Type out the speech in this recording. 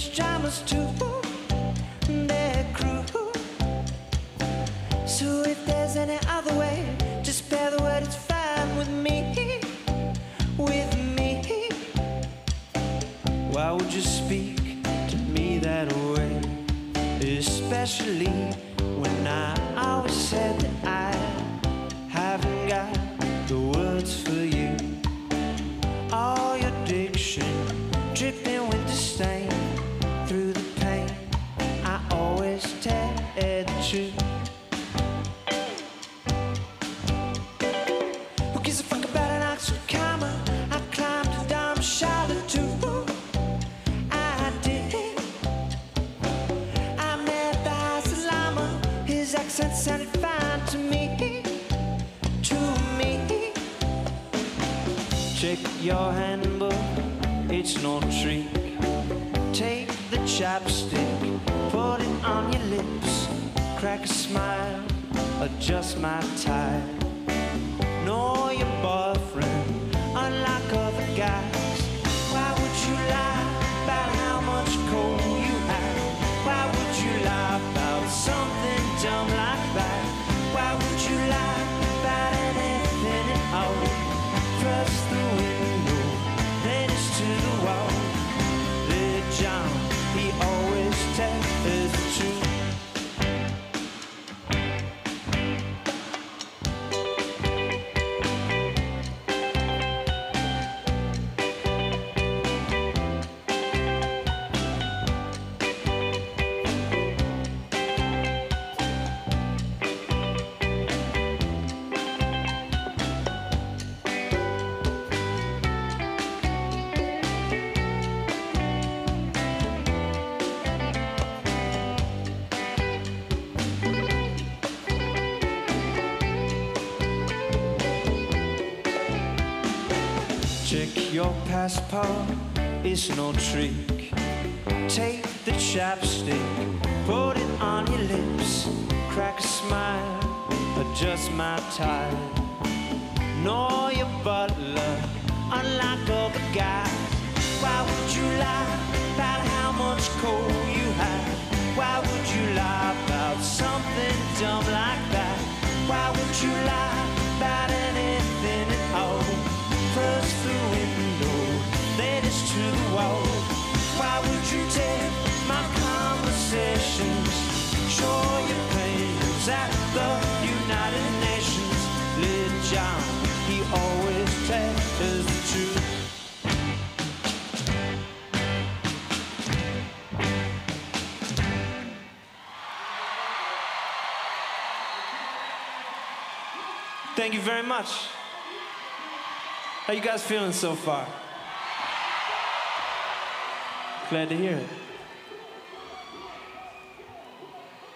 British drummers too, their crew. So if there's any other way, just bear the word, it's fine with me, with me. Why would you speak to me that way? Especially when I always said that I haven't got the words for you. All your diction dripping with disdain. Through the pain, I always tell the truth. Who gives a fuck about an Oxford comma? I climbed a dime Charlotte too. I did. I met the Dalai Lama. His accent sounded fine to me. To me. Check your handbook, it's no trick. Take the chapstick, put it on your lips. Crack a smile, adjust my tie. Know your boyfriend, unlike other guys. Why would you lie about how much coal you have? Why would you lie about something dumb like that? Why would you lie about anything at all? Thrust the window, then it's to the wall. Little John, he always tells the truth. Check your passport, it's no trick. Take the chapstick, put it on your lips. Crack a smile, adjust my tie. Know your butler, unlike other guys. Why would you lie about how much coal you have? Why would you lie about something dumb like that? Why would you lie about anything at all? First the window, then it's to the wall. Why would you take my conversations? Show your pains at the United Nations. Little John, he always tells the truth. Thank you very much. How you guys feeling so far? Glad to hear it.